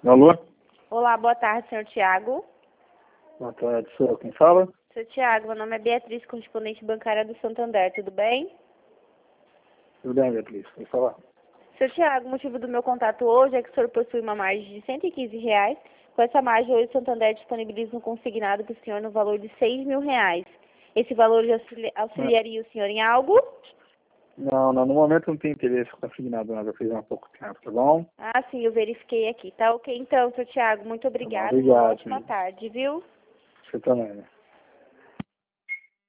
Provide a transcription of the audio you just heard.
Alô? Olá, boa tarde, senhor Tiago. Boa tarde, sou quem fala? Senhor Tiago, meu nome é Beatriz, correspondente bancária do Santander, tudo bem? Tudo bem, Beatriz? Quem fala? Senhor Tiago, o motivo do meu contato hoje é que o senhor possui uma margem de R$ 115. Com essa margem, hoje o Santander disponibiliza um consignado para o senhor no valor de R$ 6.000. Esse valor já auxiliaria o senhor em algo? Não, no momento não tenho interesse em consignado, nada. Eu fiz há pouco tempo, tá bom? Ah, sim, eu verifiquei aqui. Tá ok, então, senhor Tiago, muito Tá bom, obrigada. Uma obrigado. ótima tarde, viu? Você também, né?